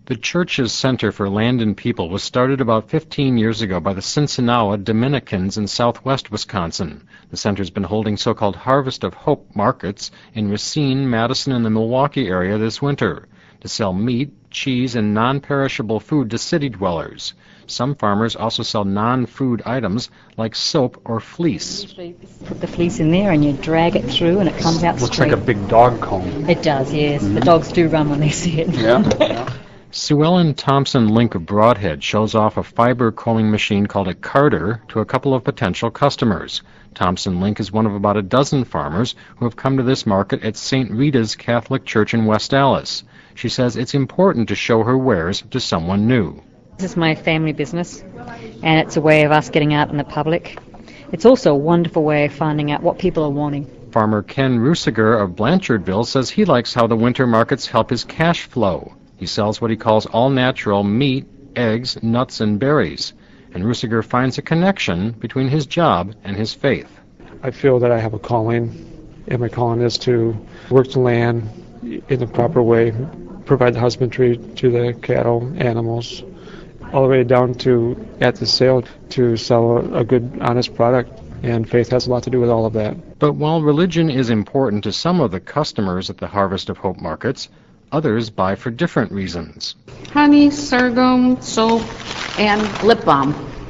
The church's Center for Land and People was started about 15 years ago by the Sinsinawa Dominicans in southwest Wisconsin. The center's been holding so-called Harvest of Hope markets in Racine, Madison, and the Milwaukee area this winter to sell meat, cheese, and non-perishable food to city dwellers. Some farmers also sell non-food items like soap or fleece. Put the fleece in there and you drag it through and it comes out Looks straight. like a big dog comb. It does, yes. The dogs do run when they see it. Yeah. Sue Ellen Thompson Link of Broadhead shows off a fiber combing machine called a carder to a couple of potential customers. Thompson Link is one of about a dozen farmers who have come to this market at St. Rita's Catholic Church in West Allis. She says it's important to show her wares to someone new. This is my family business, and it's a way of us getting out in the public. It's also a wonderful way of finding out what people are wanting. Farmer Ken Rusiger of Blanchardville says he likes how the winter markets help his cash flow. He sells what he calls all-natural meat, eggs, nuts, and berries. And Rusiger finds a connection between his job and his faith. I feel that I have a calling, and my calling is to work the land in the proper way, provide the husbandry to the cattle, animals, all the way down to, at the sale, to sell a good, honest product. And faith has a lot to do with all of that. But while religion is important to some of the customers at the Harvest of Hope markets, others buy for different reasons. Honey, sorghum, soap, and lip balm.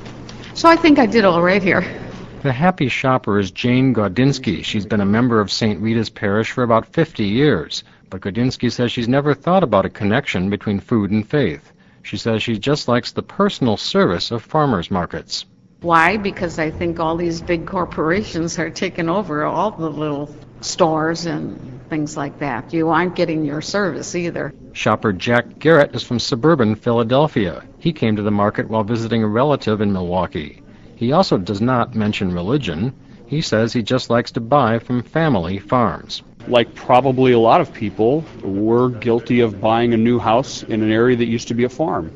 So I think I did all right here. The happy shopper is Jane Gaudinsky. She's been a member of St. Rita's Parish for about 50 years. But Gaudinsky says she's never thought about a connection between food and faith. She says she just likes the personal service of farmers markets. Why? Because I think all these big corporations are taking over all the little stores and things like that. You aren't getting your service either. Shopper Jack Garrett is from suburban Philadelphia. He came to the market while visiting a relative in Milwaukee. He also does not mention religion. He says he just likes to buy from family farms. Like probably a lot of people, we're guilty of buying a new house in an area that used to be a farm.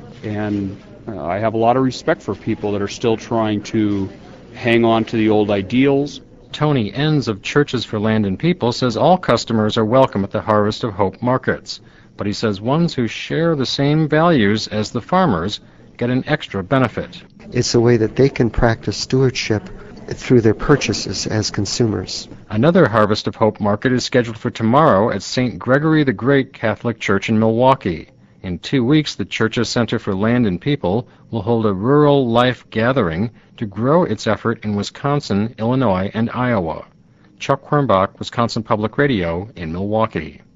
And I have a lot of respect for people that are still trying to hang on to the old ideals. Tony Enns of Churches for Land and People says all customers are welcome at the Harvest of Hope markets. But he says ones who share the same values as the farmers get an extra benefit. It's a way that they can practice stewardship through their purchases as consumers. Another Harvest of Hope market is scheduled for tomorrow at St. Gregory the Great Catholic Church in Milwaukee. In 2 weeks, the Church's Center for Land and People will hold a rural life gathering to grow its effort in Wisconsin, Illinois, and Iowa. Chuck Quirmbach, Wisconsin Public Radio in Milwaukee.